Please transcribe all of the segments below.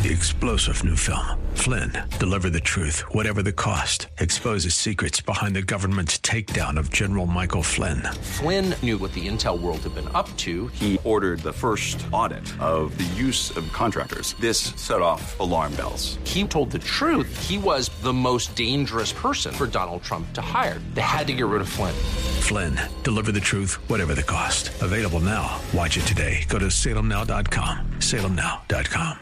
The explosive new film, Flynn, deliver the truth, whatever the cost. Exposes secrets behind the government's takedown of General Michael Flynn. Flynn knew what the intel world had been up to. He ordered the first audit of the use of contractors. This set off alarm bells. He told the truth. He was the most dangerous person for Donald Trump to hire. They had to get rid of Flynn. Flynn, deliver the truth, whatever the cost. Available now. Watch it today. Go to salemnow.com. salemnow.com.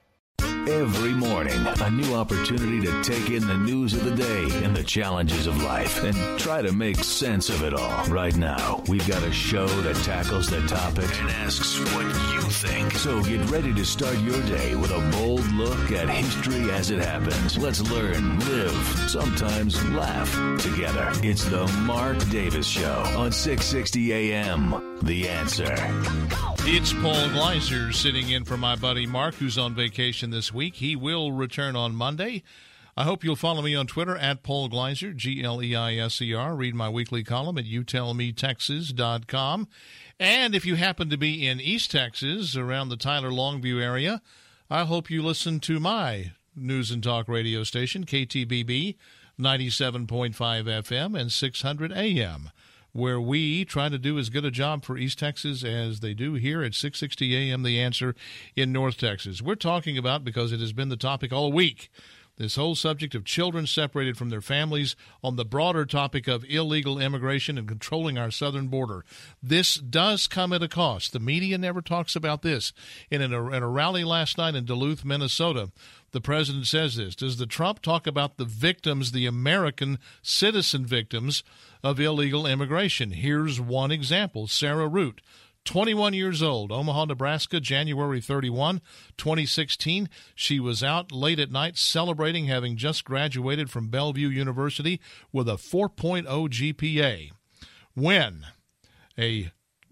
Every morning, a new opportunity to take in the news of the day and the challenges of life and try to make sense of it all. Right now, we've got a show that tackles the topic and asks what you think. So get ready to start your day with a bold look at history as it happens. Let's learn, live, sometimes laugh together. It's the Mark Davis Show on 660 AM. The Answer. It's Paul Gleiser sitting in for my buddy Mark, who's on vacation this week. He will return on Monday. I hope you'll follow me on Twitter at Paul Gleiser, Gleiser. Read my weekly column at youtellmetexas.com. And if you happen to be in East Texas, around the Tyler Longview area, I hope you listen to my news and talk radio station, KTBB 97.5 FM and 600 AM. Where we try to do as good a job for East Texas as they do here at 660 AM, The Answer in North Texas. We're talking about, because it has been the topic all week, this whole subject of children separated from their families on the broader topic of illegal immigration and controlling our southern border. This does come at a cost. The media never talks about this. In a rally last night in Duluth, Minnesota, the president says this. Does the Trump talk about the victims, the American citizen victims of illegal immigration? Here's one example. Sarah Root, 21 years old, Omaha, Nebraska, January 31, 2016. She was out late at night celebrating having just graduated from Bellevue University with a 4.0 GPA when a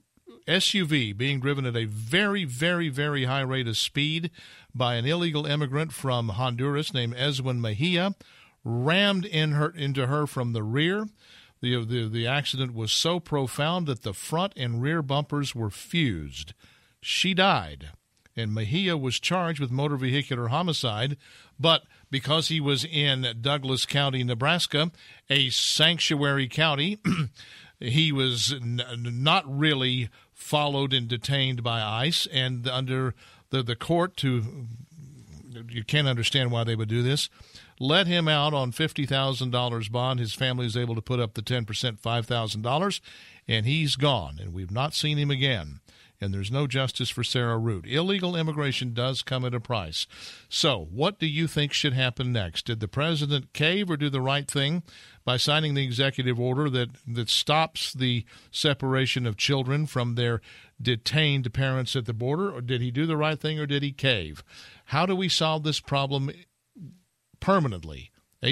SUV being driven at a very, very, very high rate of speed by an illegal immigrant from Honduras named Eswin Mejia rammed into her from the rear. The accident was so profound that the front and rear bumpers were fused. She died, and Mejia was charged with motor vehicular homicide, but because he was in Douglas County, Nebraska, a sanctuary county, he was not really followed and detained by ICE, and under the court, you can't understand why they would do this, let him out on $50,000 bond. His family is able to put up the 10%, $5,000, and he's gone, and we've not seen him again. And there's no justice for Sarah Root. Illegal immigration does come at a price. So what do you think should happen next? Did the president cave or do the right thing by signing the executive order that stops the separation of children from their detained parents at the border? Or did he do the right thing or did he cave? How do we solve this problem permanently?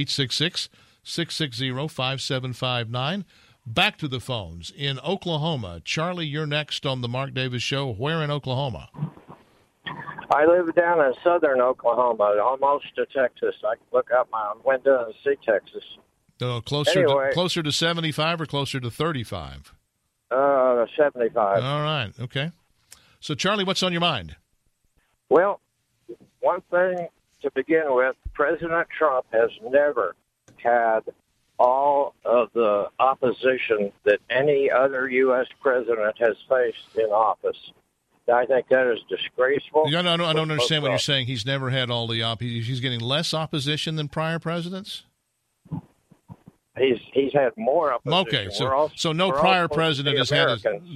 866-660-5759. Back to the phones in Oklahoma. Charlie, you're next on the Mark Davis Show. Where in Oklahoma? I live down in southern Oklahoma, almost to Texas. I can look out my window and see Texas. Closer to 75 or closer to 35? 75. All right. Okay. So, Charlie, what's on your mind? Well, one thing to begin with, President Trump has never had all of the opposition that any other U.S. president has faced in office. I think that is disgraceful. I don't understand what you're saying. He's never had all the he's getting less opposition than prior presidents? He's had more opposition. Okay, so no prior president has had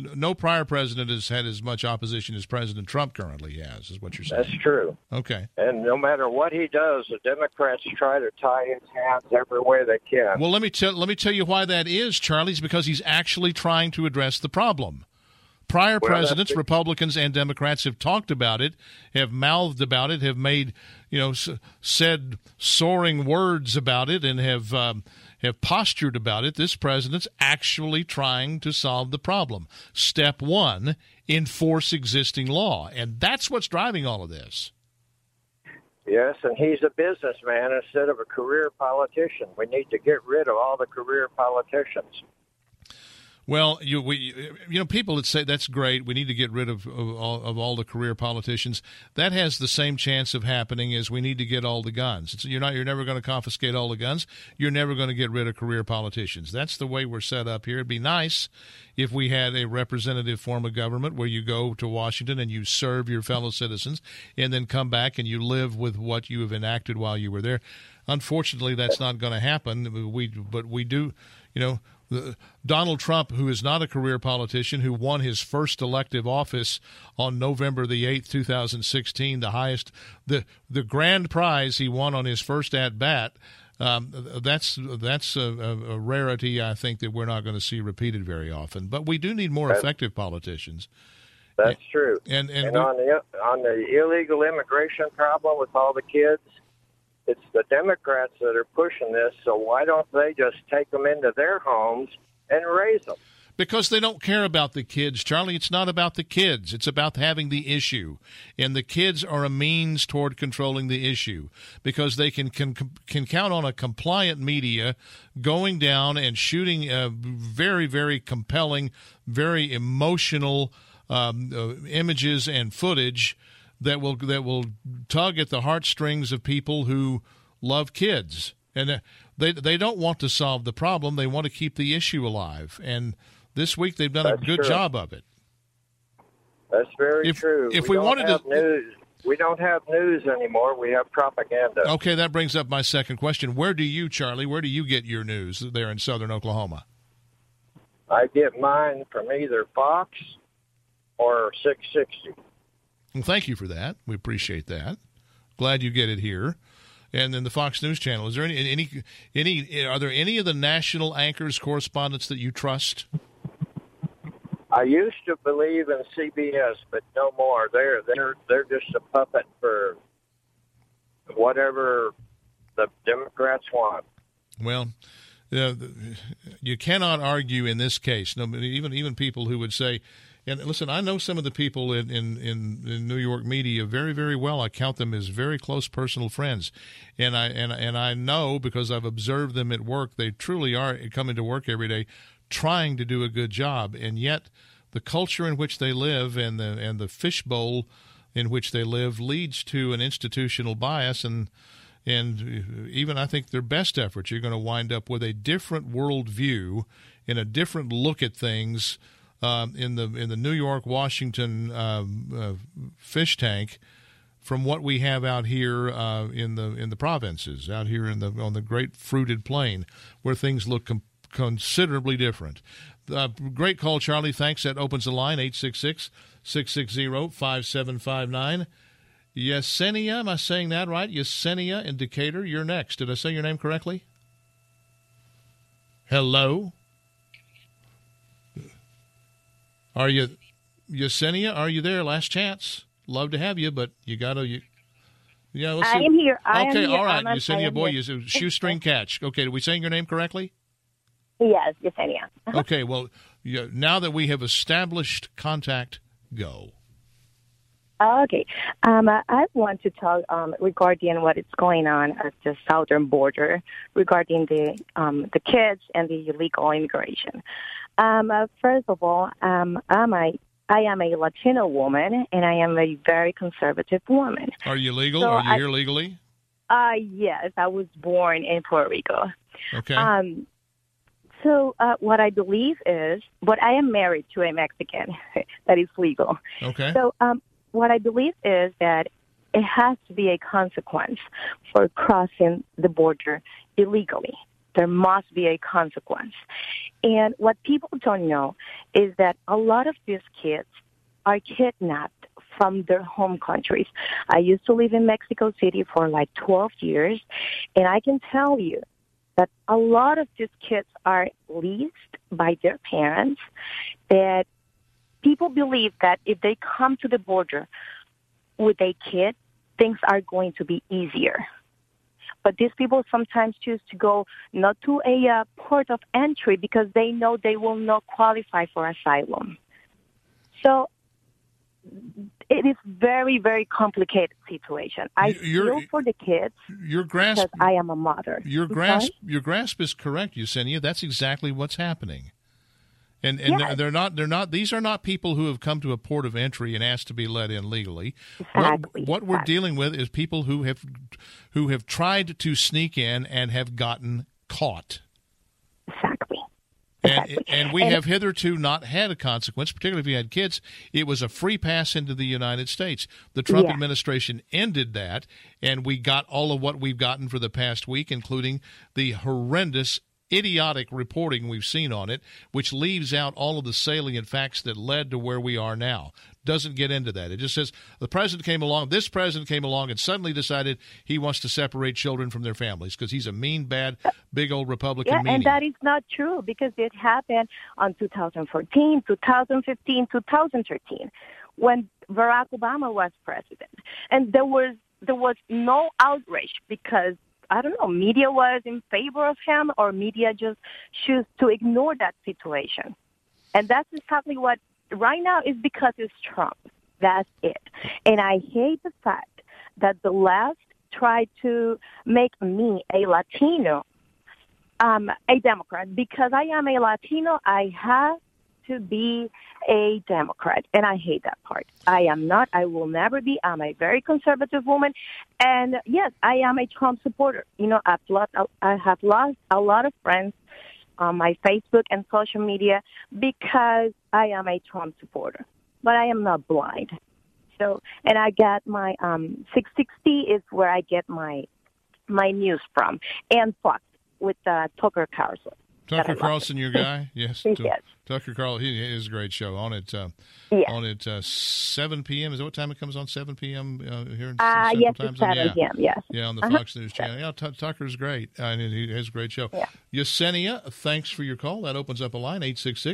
as much opposition as President Trump currently has, is what you're saying. That's true. Okay. And no matter what he does, the Democrats try to tie his hands every way they can. Well, let me tell you why that is, Charlie. It's because he's actually trying to address the problem. Prior presidents, Republicans and Democrats, have talked about it, have mouthed about it, have made, said soaring words about it, and have postured about it. This president's actually trying to solve the problem. Step one, enforce existing law. And that's what's driving all of this. Yes, and he's a businessman instead of a career politician. We need to get rid of all the career politicians. Well, people that say that's great. We need to get rid of all the career politicians. That has the same chance of happening as we need to get all the guns. You're never going to confiscate all the guns. You're never going to get rid of career politicians. That's the way we're set up here. It'd be nice if we had a representative form of government where you go to Washington and you serve your fellow citizens and then come back and you live with what you have enacted while you were there. Unfortunately, that's not going to happen. But we do, Donald Trump, who is not a career politician, who won his first elective office on November the 8th, 2016, the grand prize he won on his first at-bat, that's a rarity, I think, that we're not going to see repeated very often. But we do need more effective politicians. That's true. And on the illegal immigration problem with all the kids, it's the Democrats that are pushing this, so why don't they just take them into their homes and raise them? Because they don't care about the kids, Charlie. It's not about the kids. It's about having the issue. And the kids are a means toward controlling the issue because they can count on a compliant media going down and shooting very, very compelling, very emotional images and footage that will tug at the heartstrings of people who love kids. And they don't want to solve the problem. They want to keep the issue alive. And this week they've done a good job of it. That's very true. If we wanted to news, we don't have news anymore. We have propaganda. Okay, that brings up my second question. Where do you, Charlie, get your news there in southern Oklahoma? I get mine from either Fox or 660. Well, thank you for that. We appreciate that. Glad you get it here. And then the Fox News Channel. Is there are there any of the national anchors, correspondents that you trust? I used to believe in CBS, but no more. They're just a puppet for whatever the Democrats want. Well, you cannot argue in this case. No, even people who would say. And listen, I know some of the people in New York media very, very well. I count them as very close personal friends, and I know because I've observed them at work. They truly are coming to work every day, trying to do a good job, and yet the culture in which they live and the fishbowl in which they live leads to an institutional bias, and even I think their best efforts, you're going to wind up with a different worldview and a different look at things. In the New York, Washington fish tank, from what we have out here in the provinces, out here on the great fruited plain, where things look considerably different. Great call, Charlie. Thanks. That opens the line 866-660-5759. Yesenia, am I saying that right? Yesenia in Decatur. You're next. Did I say your name correctly? Hello. Are you, Yesenia? Are you there? Last chance. Love to have you, but you got to. Yeah, let's see. I am here. Okay, all right, Yesenia. Boy, you shoestring catch. Okay, are we saying your name correctly? Yes, Yesenia. Okay, well, now that we have established contact, go. Okay. I want to talk regarding what is going on at the southern border regarding the kids and the illegal immigration. First of all, I am a Latino woman, and I am a very conservative woman. Are you legal? So Are you here legally? Yes, I was born in Puerto Rico. Okay. So what I believe is, but I am married to a Mexican that is legal. Okay. So what I believe is that it has to be a consequence for crossing the border illegally. There must be a consequence. And what people don't know is that a lot of these kids are kidnapped from their home countries. I used to live in Mexico City for like 12 years, and I can tell you that a lot of these kids are leased by their parents, that people believe that if they come to the border with a kid, things are going to be easier. But these people sometimes choose to go not to a port of entry because they know they will not qualify for asylum. So it is very, very complicated situation. I feel for the kids because I am a mother. Your grasp is correct, Yesenia. That's exactly what's happening. And Yes. they're not. These are not people who have come to a port of entry and asked to be let in legally. Exactly. What we're dealing with is people who have tried to sneak in and have gotten caught. Exactly. And we have hitherto not had a consequence, particularly if you had kids. It was a free pass into the United States. The Trump administration ended that, and we got all of what we've gotten for the past week, including the horrendous, idiotic reporting we've seen on it, which leaves out all of the salient facts that led to where we are now. Doesn't get into that. It just says this president came along and suddenly decided he wants to separate children from their families because he's a mean, bad, big old Republican meanie. And that is not true because it happened on 2014, 2015, 2013 when Barack Obama was president. And there was no outrage because I don't know, media was in favor of him or media just choose to ignore that situation. And that's exactly what right now is because it's Trump. That's it. And I hate the fact that the left tried to make me a Latino, a Democrat. Because I am a Latino, I have to be a Democrat, and I hate that part. I am not. I will never be. I'm a very conservative woman, and yes, I am a Trump supporter. You know, I have lost a lot of friends on my Facebook and social media because I am a Trump supporter, but I am not blind. So, and I get my 660 is where I get my news from, and Fox with Tucker Carlson. Tucker Carlson, your guy? Yes. Yes. Tucker Carlson, he is a great show. On at 7 p.m. Is that what time it comes on? 7 p.m. Here in yes, it's 7 p.m. Yes. Yeah, on the Fox News channel. Yeah, Tucker's great. And he has a great show. Yeah. Yesenia, thanks for your call. That opens up a line,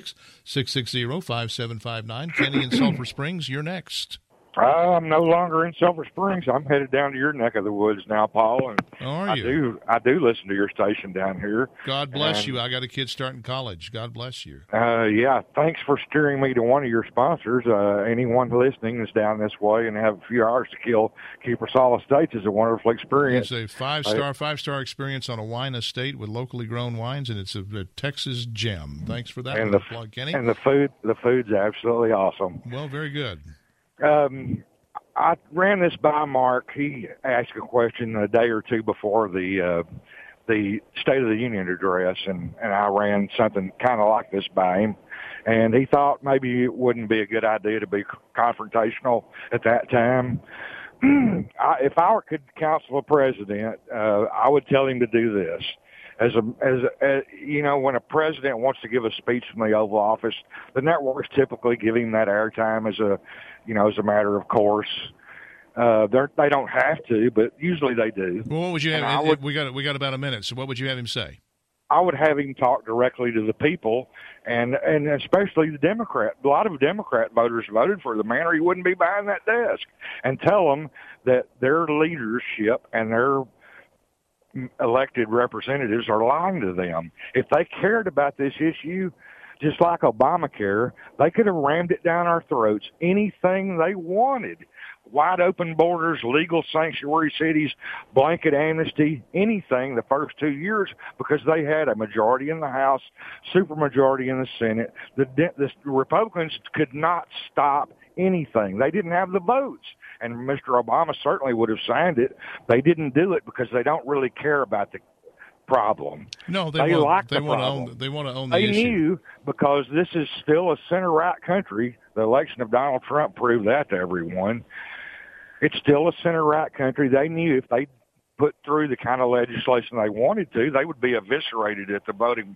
866-660-5759. Kenny in Sulphur Springs, you're next. I'm no longer in Sulphur Springs. I'm headed down to your neck of the woods now, Paul. And how are you? I do listen to your station down here. God bless you. I got a kid starting college. God bless you. Yeah, thanks for steering me to one of your sponsors. Anyone listening that's down this way and have a few hours to kill, Keeper Estates is a wonderful experience. It's a five-star experience on a wine estate with locally grown wines, and it's a Texas gem. Thanks for that plug, Kenny. And the food's absolutely awesome. Well, very good. I ran this by Mark. He asked a question a day or two before the State of the Union address, and I ran something kind of like this by him. And he thought maybe it wouldn't be a good idea to be confrontational at that time. If I could counsel a president, I would tell him to do this. As you know, when a president wants to give a speech from the Oval Office, the networks typically give him that airtime as a matter of course. They don't have to, but usually they do. Well, what would you have? We got about a minute. So, what would you have him say? I would have him talk directly to the people, and especially the Democrat. A lot of Democrat voters voted for the man, or he wouldn't be behind that desk. And tell them that their leadership and their elected representatives are lying to them. If they cared about this issue, just like Obamacare, they could have rammed it down our throats, anything they wanted. Wide open borders, legal sanctuary cities, blanket amnesty, anything the first 2 years, because they had a majority in the House, supermajority in the Senate. The Republicans could not stop anything. They didn't have the votes. And Mr. Obama certainly would have signed it. They didn't do it because they don't really care about the problem. No, they want to own the issue. They knew, because this is still a center-right country. The election of Donald Trump proved that to everyone. It's still a center-right country. They knew if they put through the kind of legislation they wanted to, they would be eviscerated at the voting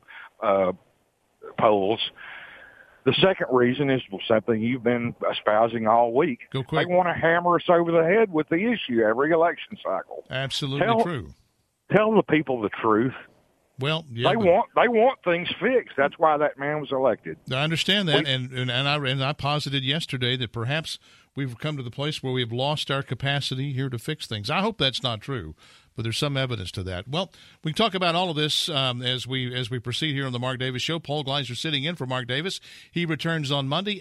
polls. The second reason is something you've been espousing all week. Go quick. They want to hammer us over the head with the issue every election cycle. Absolutely true. Tell the people the truth. Well, yeah, they want things fixed. That's why that man was elected. I understand that, and I posited yesterday that perhaps we've come to the place where we've lost our capacity here to fix things. I hope that's not true, but there's some evidence to that. Well, we can talk about all of this as we proceed here on the Mark Davis Show. Paul Gleiser sitting in for Mark Davis. He returns on Monday,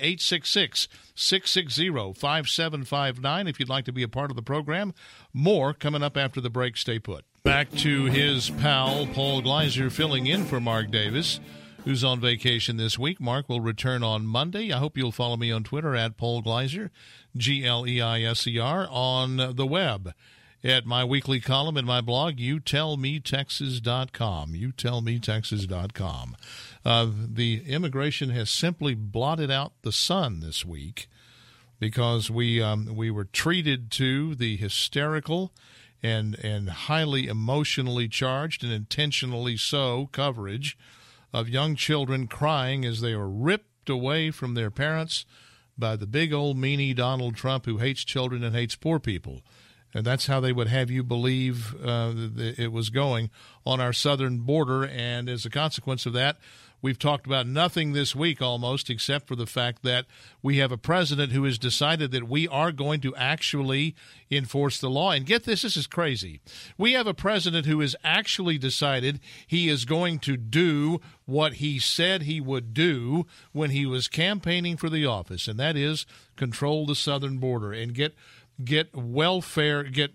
866-660-5759. If you'd like to be a part of the program, more coming up after the break. Stay put. Back to his pal, Paul Gleiser, filling in for Mark Davis. who's on vacation this week. Mark will return on Monday. I hope you'll follow me on Twitter at Paul Gleiser, Gleiser, on the web at my weekly column in my blog, youtellmetexas.com, youtellmetexas.com. The immigration has simply blotted out the sun this week because we were treated to the hysterical and highly emotionally charged and intentionally so coverage of young children crying as they are ripped away from their parents by the big old meanie Donald Trump who hates children and hates poor people. And that's how they would have you believe it was going on our southern border. And as a consequence of that, we've talked about nothing this week almost except for the fact that we have a president who has decided that we are going to actually enforce the law. And get this, this is crazy. We have a president who has actually decided he is going to do what he said he would do when he was campaigning for the office, and that is control the southern border and get welfare, get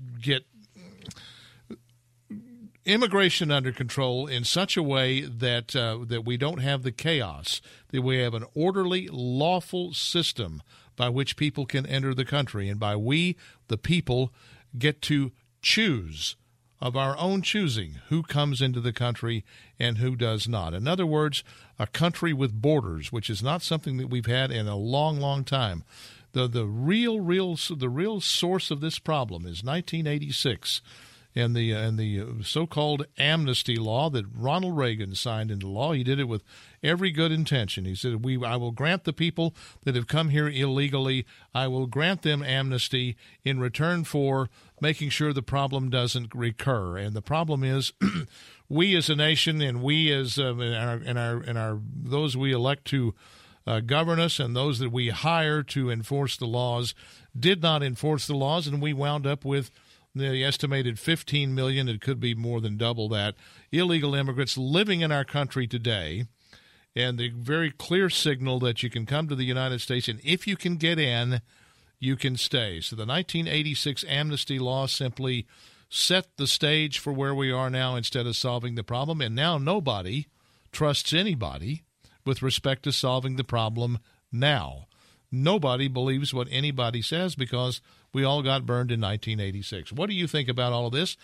immigration under control in such a way that that we don't have the chaos, that we have an orderly, lawful system by which people can enter the country, and by we, the people, get to choose of our own choosing who comes into the country and who does not. In other words, a country with borders, which is not something that we've had in a long, long time. The real source of this problem is 1986 and the so-called amnesty law that Ronald Reagan signed into law. He did it with every good intention. He said, I will grant the people that have come here illegally, I will grant them amnesty in return for making sure the problem doesn't recur. And the problem is we as a nation and we as those we elect to govern us and those that we hire to enforce the laws did not enforce the laws, and we wound up with the estimated 15 million, it could be more than double that, illegal immigrants living in our country today, and the very clear signal that you can come to the United States, and if you can get in, you can stay. So the 1986 amnesty law simply set the stage for where we are now instead of solving the problem, and now nobody trusts anybody with respect to solving the problem now. Nobody believes what anybody says because we all got burned in 1986. What do you think about all of this?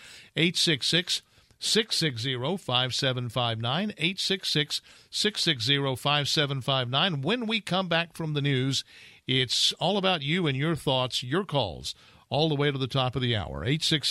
866-660-5759, 866-660-5759. When we come back from the news, it's all about you and your thoughts, your calls, all the way to the top of the hour.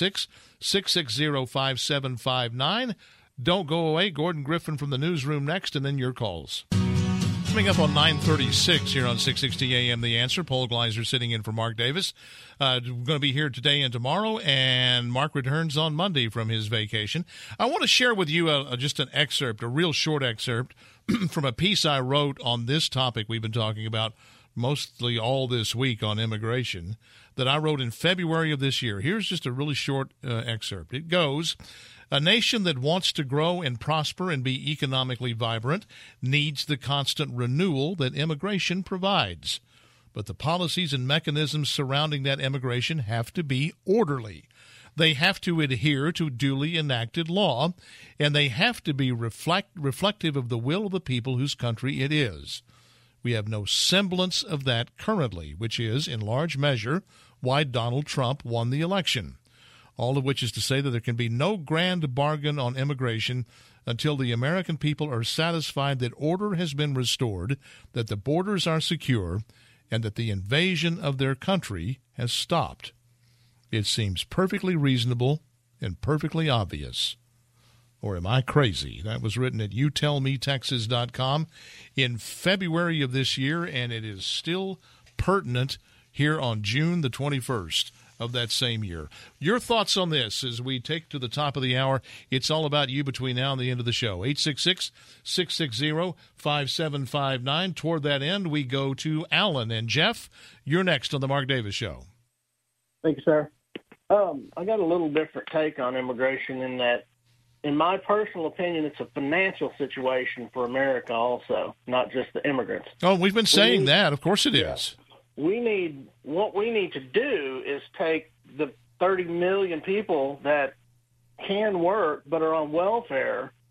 866-660-5759. Don't go away. Gordon Griffin from the newsroom next, and then your calls. Coming up on 9:36 here on 660 AM The Answer. Paul Gleiser sitting in for Mark Davis. We're going to be here today and tomorrow, and Mark returns on Monday from his vacation. I want to share with you just an excerpt, a real short excerpt from a piece I wrote on this topic we've been talking about mostly all this week on immigration that I wrote in February of this year. Here's just a really short excerpt. It goes, a nation that wants to grow and prosper and be economically vibrant needs the constant renewal that immigration provides. But the policies and mechanisms surrounding that immigration have to be orderly. They have to adhere to duly enacted law, and they have to be reflective of the will of the people whose country it is. We have no semblance of that currently, which is, in large measure, why Donald Trump won the election. All of which is to say that there can be no grand bargain on immigration until the American people are satisfied that order has been restored, that the borders are secure, and that the invasion of their country has stopped. It seems perfectly reasonable and perfectly obvious. Or am I crazy? That was written at youtellmetexas.com in February of this year, and it is still pertinent here on June the 21st. Of that same year. Your thoughts on this as we take to the top of the hour. It's all about you between now and the end of the show. 866-660-5759. Toward that end, we go to Alan. And Jeff, you're next on the Mark Davis Show. Thank you, sir. I got a little different take on immigration in that, in my personal opinion, it's a financial situation for America also, not just the immigrants. Oh, we've been saying that. Of course it is. What we need to do is take the 30 million people that can work but are on welfare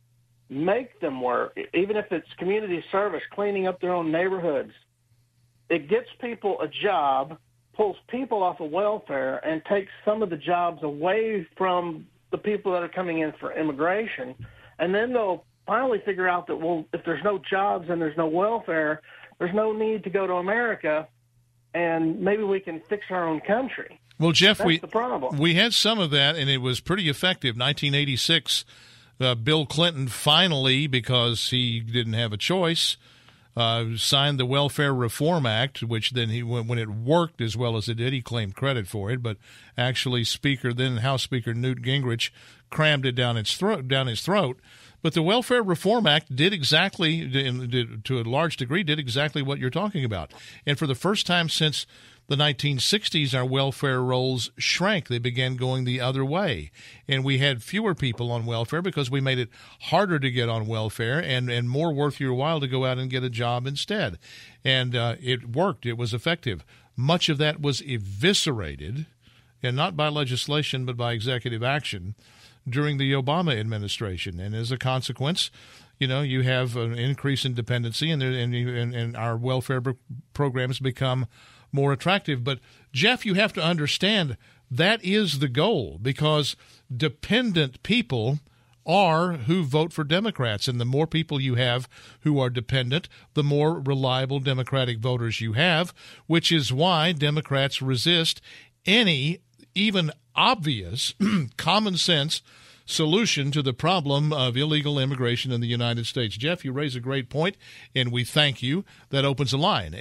make them work, even if it's community service, cleaning up their own neighborhoods. It gets people a job, pulls people off of welfare, and takes some of the jobs away from the people that are coming in for immigration. And then they'll finally figure out that, well, if there's no jobs and there's no welfare, there's no need to go to America, and maybe we can fix our own country. Well, Jeff, That's the problem. We had some of that, and it was pretty effective. 1986, Bill Clinton finally, because he didn't have a choice, signed the Welfare Reform Act, which then when it worked as well as it did, he claimed credit for it. But actually, then House Speaker Newt Gingrich crammed it down his throat. But the Welfare Reform Act to a large degree, did exactly what you're talking about. And for the first time since the 1960s, our welfare rolls shrank. They began going the other way. And we had fewer people on welfare because we made it harder to get on welfare and more worth your while to go out and get a job instead. And it worked. It was effective. Much of that was eviscerated, and not by legislation but by executive action, during the Obama administration. And as a consequence, you have an increase in dependency, and our welfare programs become more attractive. But, Jeff, you have to understand that is the goal, because dependent people are who vote for Democrats. And the more people you have who are dependent, the more reliable Democratic voters you have, which is why Democrats resist any even obvious common sense solution to the problem of illegal immigration in the United States. Jeff, you raise a great point, and we thank you. That opens a line,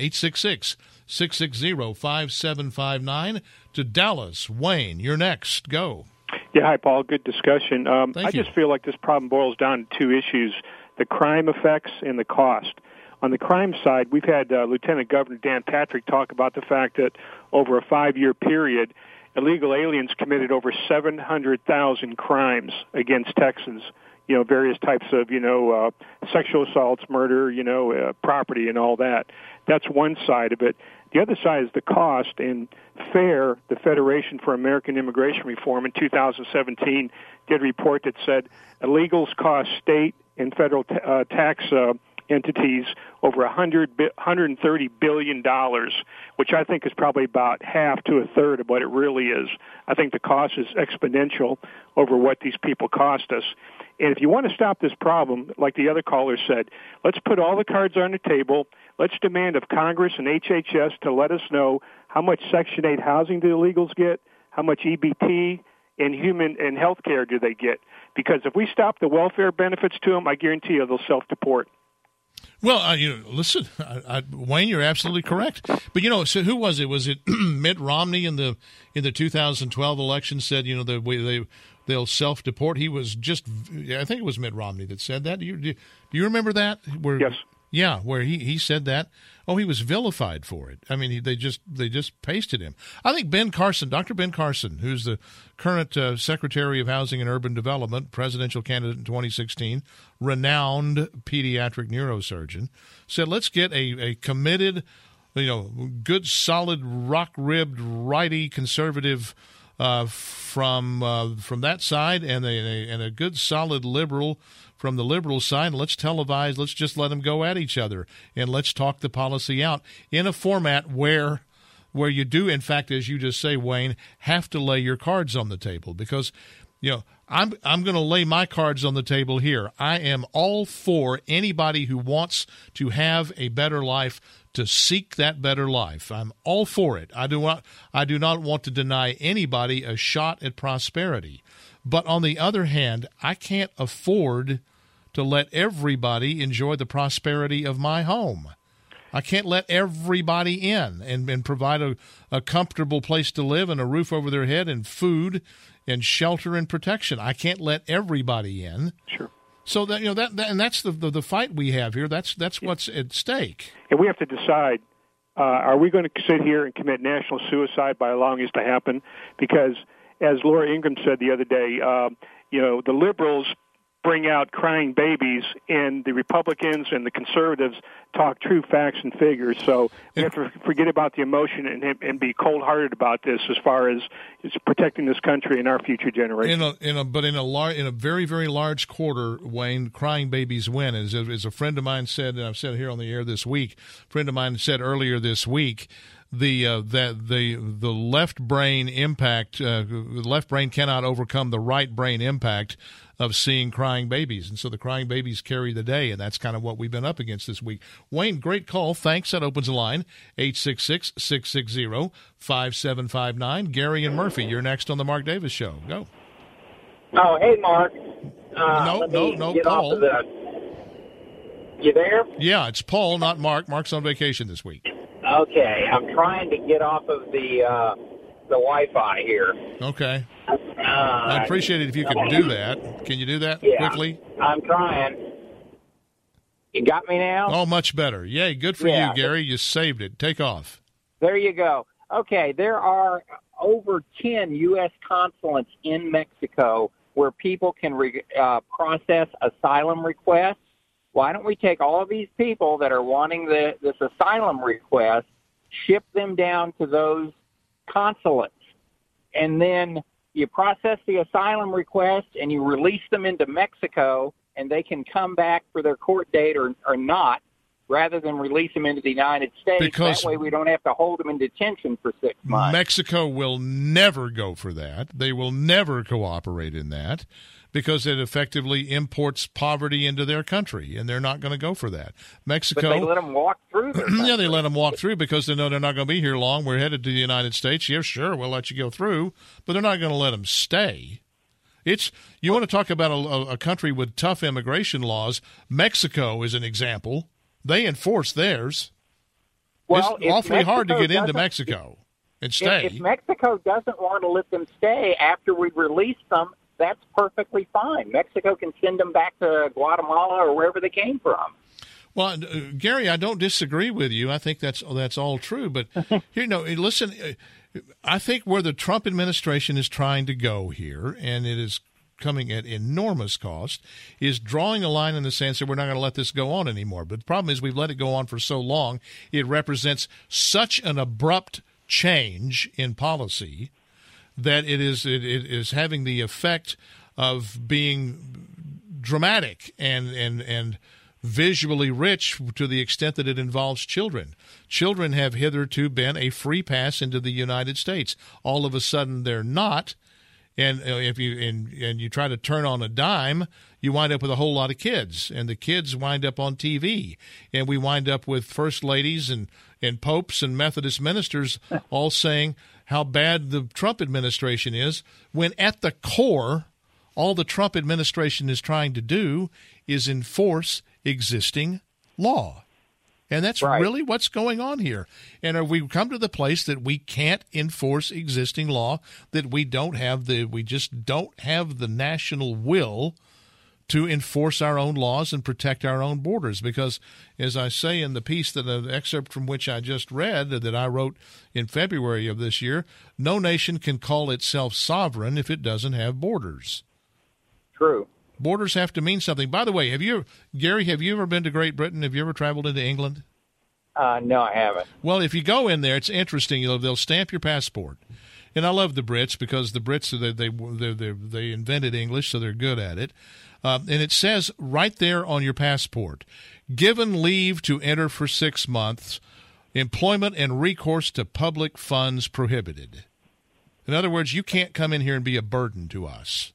866-660-5759 to Dallas. Wayne, you're next. Go. Yeah, hi, Paul. Good discussion. Thank you. I just feel like this problem boils down to two issues, the crime effects and the cost. On the crime side, we've had Lieutenant Governor Dan Patrick talk about the fact that over a 5-year period, illegal aliens committed over 700,000 crimes against Texans, various types of, sexual assaults, murder, property and all that. That's one side of it. The other side is the cost. And FAIR, the Federation for American Immigration Reform, in 2017 did a report that said illegals cost state and federal tax entities over $130 billion, which I think is probably about half to a third of what it really is. I think the cost is exponential over what these people cost us. And if you want to stop this problem, like the other caller said, let's put all the cards on the table. Let's demand of Congress and HHS to let us know how much Section 8 housing do illegals get, how much EBT and human and health care do they get. Because if we stop the welfare benefits to them, I guarantee you they'll self-deport. Well, listen, Wayne, you're absolutely correct. But so who was it? Was it Mitt Romney in the 2012 election said they'll self-deport? He was I think it was Mitt Romney that said that. Do you remember that? Yes. Yeah, where he said that. Oh, he was vilified for it. I mean, they just pasted him. I think Dr. Ben Carson, who's the current Secretary of Housing and Urban Development, presidential candidate in 2016, renowned pediatric neurosurgeon, said, let's get a committed, good, solid, rock-ribbed, righty conservative from that side, and a good, solid liberal from the liberal side. Let's televise. Let's just let them go at each other, and let's talk the policy out in a format where you do, in fact, as you just say, Wayne, have to lay your cards on the table. Because, I'm going to lay my cards on the table here. I am all for anybody who wants to have a better life to seek that better life. I'm all for it. I do not want to deny anybody a shot at prosperity. But on the other hand, I can't afford to let everybody enjoy the prosperity of my home. I can't let everybody in and provide a comfortable place to live and a roof over their head and food and shelter and protection. I can't let everybody in. Sure. So that and that's the fight we have here. That's what's at stake. And we have to decide: are we going to sit here and commit national suicide by allowing this to happen? Because, as Laura Ingraham said the other day, the liberals bring out crying babies, and the Republicans and the conservatives talk true facts and figures. So we have to forget about the emotion and be cold-hearted about this as far as protecting this country and our future generations. In a very, very large quarter, Wayne, crying babies win. As a friend of mine said, and I've said it here on the air this week, a friend of mine said earlier this week, the left brain impact, the left brain cannot overcome the right brain impact of seeing crying babies, and so the crying babies carry the day, and that's kind of what we've been up against this week. Wayne, great call. Thanks. That opens the line, 866-660-5759. Gary and Murphy, you're next on the Mark Davis Show. Go. Oh, hey, Mark. No, Paul. You there? Yeah, it's Paul, not Mark. Mark's on vacation this week. Okay, I'm trying to get off of the Wi-Fi here. Okay. I'd appreciate it if you could do that. Can you do that quickly? I'm trying. You got me now? Oh, much better. Yay, good for you, Gary. You saved it. Take off. There you go. Okay, there are over 10 U.S. consulates in Mexico where people can process asylum requests. Why don't we take all of these people that are wanting this asylum request, ship them down to those consulates, and then you process the asylum request and you release them into Mexico, and they can come back for their court date or not, rather than release them into the United States. Because that way we don't have to hold them in detention for 6 months. Mexico will never go for that. They will never cooperate in that because it effectively imports poverty into their country, and they're not going to go for that. Mexico, but they let them walk through. Yeah, they let them walk through because they know they're not going to be here long. We're headed to the United States. Yeah, sure, we'll let you go through, but they're not going to let them stay. You want to talk about a country with tough immigration laws. Mexico is an example. They enforce theirs. Well, it's awfully hard to get into Mexico and stay. If Mexico doesn't want to let them stay after we release them, that's perfectly fine. Mexico can send them back to Guatemala or wherever they came from. Well, Gary, I don't disagree with you. I think that's all true. But here, listen, I think where the Trump administration is trying to go here, and it is coming at enormous cost, is drawing a line in the sense that we're not going to let this go on anymore. But the problem is we've let it go on for so long. It represents such an abrupt change in policy that it is having the effect of being dramatic and visually rich to the extent that it involves children. Children have hitherto been a free pass into the United States. All of a sudden they're not. And if you try to turn on a dime, you wind up with a whole lot of kids, and the kids wind up on TV, and we wind up with first ladies and popes and Methodist ministers all saying how bad the Trump administration is, when at the core, all the Trump administration is trying to do is enforce existing law. And that's really what's going on here. And have we come to the place that we can't enforce existing law, that we just don't have the national will to enforce our own laws and protect our own borders? Because, as I say in the piece, the excerpt from which I just read, that I wrote in February of this year, no nation can call itself sovereign if it doesn't have borders. True. Borders have to mean something. By the way, Gary, have you ever been to Great Britain? Have you ever traveled into England? No, I haven't. Well, if you go in there, it's interesting. They'll stamp your passport. And I love the Brits because the Brits, they invented English, so they're good at it. And it says right there on your passport, given leave to enter for 6 months, employment and recourse to public funds prohibited. In other words, you can't come in here and be a burden to us.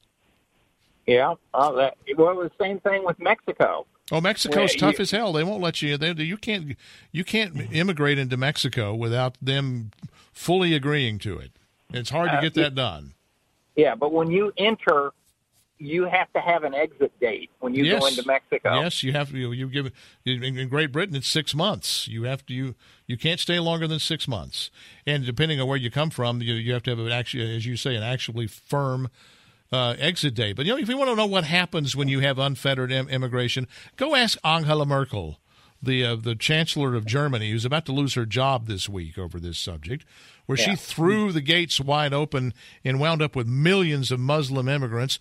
Yeah, it was the same thing with Mexico. Oh, Mexico's tough as hell. They won't let you. You can't immigrate into Mexico without them fully agreeing to it. It's hard to get that done. Yeah, but when you enter, you have to have an exit date when you go into Mexico. Yes, you have to. You give in Great Britain, it's 6 months. You have to. You can't stay longer than 6 months. And depending on where you come from, you have to have as you say, an actually firm exit date. But if you want to know what happens when you have unfettered immigration, go ask Angela Merkel, the Chancellor of Germany, who's about to lose her job this week over this subject, where she threw the gates wide open and wound up with millions of Muslim immigrants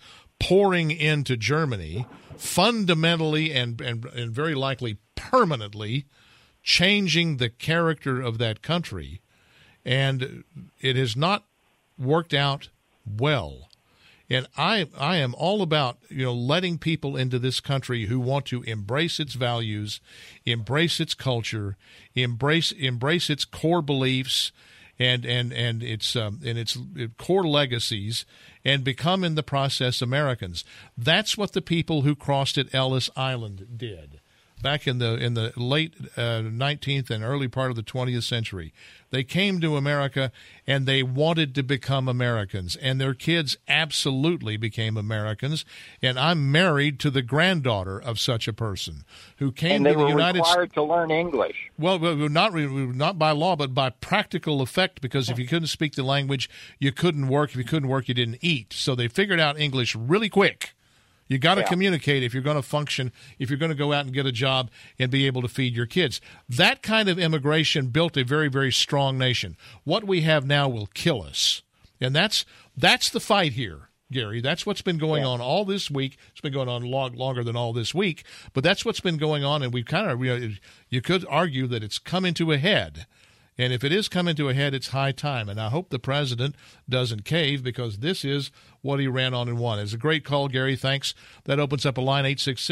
pouring into Germany, fundamentally and very likely permanently changing the character of that country. And it has not worked out well. And I am all about, letting people into this country who want to embrace its values, embrace its culture, embrace its core beliefs and its core legacies, and become in the process Americans. That's what the people who crossed at Ellis Island did back in the late 19th and early part of the 20th century. They came to America and they wanted to become Americans, and their kids absolutely became Americans. And I'm married to the granddaughter of such a person who came to the United States. And they were required to learn English. Well, not by law, but by practical effect, because if you couldn't speak the language, you couldn't work. If you couldn't work, you didn't eat. So they figured out English really quick. You got to communicate if you're going to function, if you're going to go out and get a job and be able to feed your kids. That kind of immigration built a very, very strong nation. What we have now will kill us. And that's the fight here, Gary. That's what's been going on all this week. It's been going on longer than all this week, but that's what's been going on, and we've kind of, you could argue that it's coming to a head. And if it is coming to a head, it's high time. And I hope the president doesn't cave, because this is what he ran on and won. It's a great call, Gary. Thanks. That opens up a line,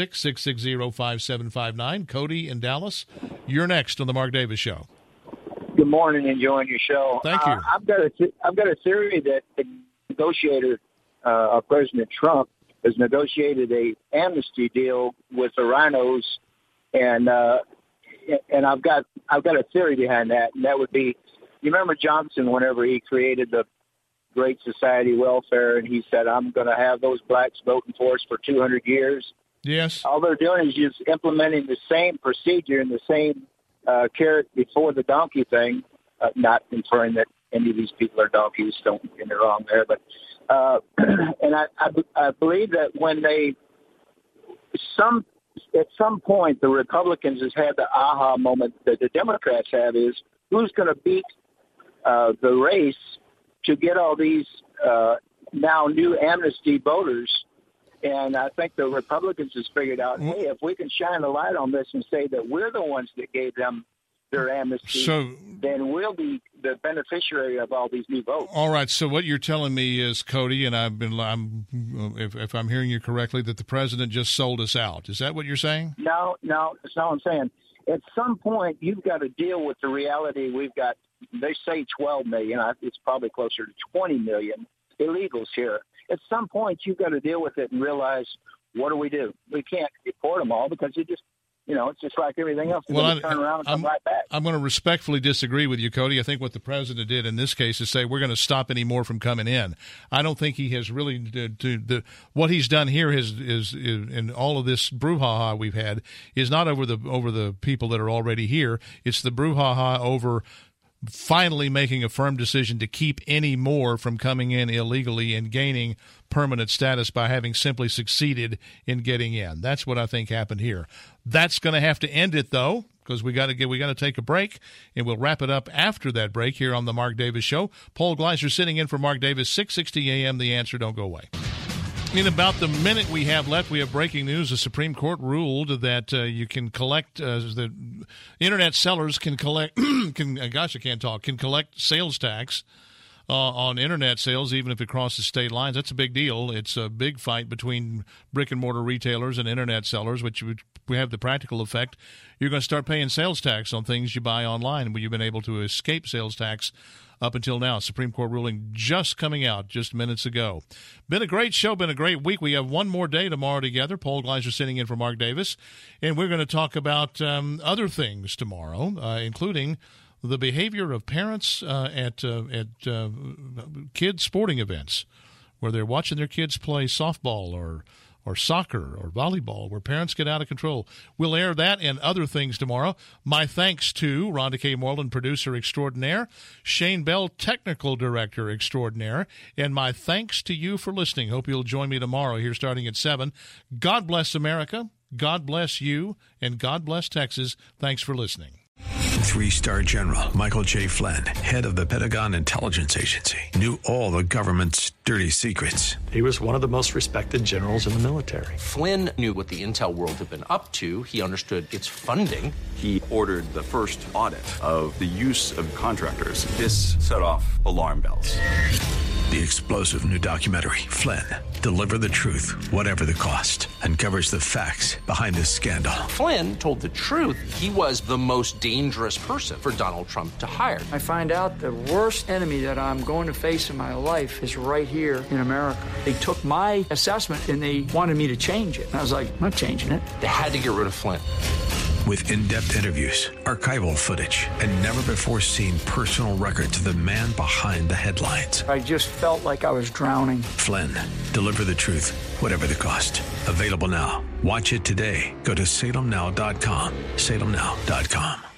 866-660-5759. Cody in Dallas, you're next on the Mark Davis Show. Good morning. Enjoying your show. Thank you. I've got a theory that the negotiator, President Trump, has negotiated a amnesty deal with the rhinos, and I've got a theory behind that, and that would be, you remember Johnson, whenever he created the Great Society Welfare, and he said, I'm going to have those blacks voting for us for 200 years. Yes. All they're doing is just implementing the same procedure and the same carrot before the donkey thing, not inferring that any of these people are donkeys, don't get me wrong there, but and I believe that when at some point, the Republicans has had the aha moment that the Democrats have, is who's going to beat the race to get all these now new amnesty voters. And I think the Republicans has figured out, hey, if we can shine a light on this and say that we're the ones that gave them their amnesty, then we'll be the beneficiary of all these new votes. All right. So what you're telling me is, Cody, and if I'm hearing you correctly, that the president just sold us out. Is that what you're saying? No, that's not what I'm saying. At some point, you've got to deal with the reality. We've got, they say 12 million. It's probably closer to 20 million illegals here. At some point, you've got to deal with it and realize, what do? We can't deport them all, because it just, it's just like everything else. Well, turn around and come right back. I'm going to respectfully disagree with you, Cody. I think what the president did in this case is say we're going to stop any more from coming in. I don't think he has really what he's done here is in all of this brouhaha we've had is not over the people that are already here. It's the brouhaha over finally making a firm decision to keep any more from coming in illegally and gaining permanent status by having simply succeeded in getting in. That's what I think happened here. That's going to have to end it, though, because we got to take a break, and we'll wrap it up after that break here on the Mark Davis Show. Paul Gleiser sitting in for Mark Davis, 660 AM. The Answer. Don't go away. In about the minute we have left, we have breaking news. The Supreme Court ruled that you can collect, the internet sellers can collect, can collect sales tax on internet sales, even if it crosses state lines. That's a big deal. It's a big fight between brick-and-mortar retailers and internet sellers, which we have the practical effect. You're going to start paying sales tax on things you buy online, where you've been able to escape sales tax up until now. Supreme Court ruling just coming out just minutes ago. Been a great show, been a great week. We have one more day tomorrow together. Paul Gleiser sitting in for Mark Davis, and we're going to talk about other things tomorrow, including the behavior of parents at kids' sporting events, where they're watching their kids play softball or soccer or volleyball, where parents get out of control. We'll air that and other things tomorrow. My thanks to Rhonda K. Moreland, producer extraordinaire, Shane Bell, technical director extraordinaire, and my thanks to you for listening. Hope you'll join me tomorrow here starting at 7. God bless America, God bless you, and God bless Texas. Thanks for listening. 3-star general Michael J. Flynn, head of the Pentagon Intelligence Agency, knew all the government's dirty secrets. He was one of the most respected generals in the military. Flynn knew what the intel world had been up to. He understood its funding. He ordered the first audit of the use of contractors. This set off alarm bells. The explosive new documentary, Flynn, Deliver the Truth, Whatever the Cost, uncovers the facts behind this scandal. Flynn told the truth. He was the most dangerous person for Donald Trump to hire. I find out the worst enemy that I'm going to face in my life is right here in America. They took my assessment and they wanted me to change it. And I was like, I'm not changing it. They had to get rid of Flynn. With in-depth interviews, archival footage, and never-before-seen personal records of the man behind the headlines. I just felt like I was drowning. Flynn, Deliver the Truth, Whatever the Cost. Available now. Watch it today. Go to salemnow.com. salemnow.com.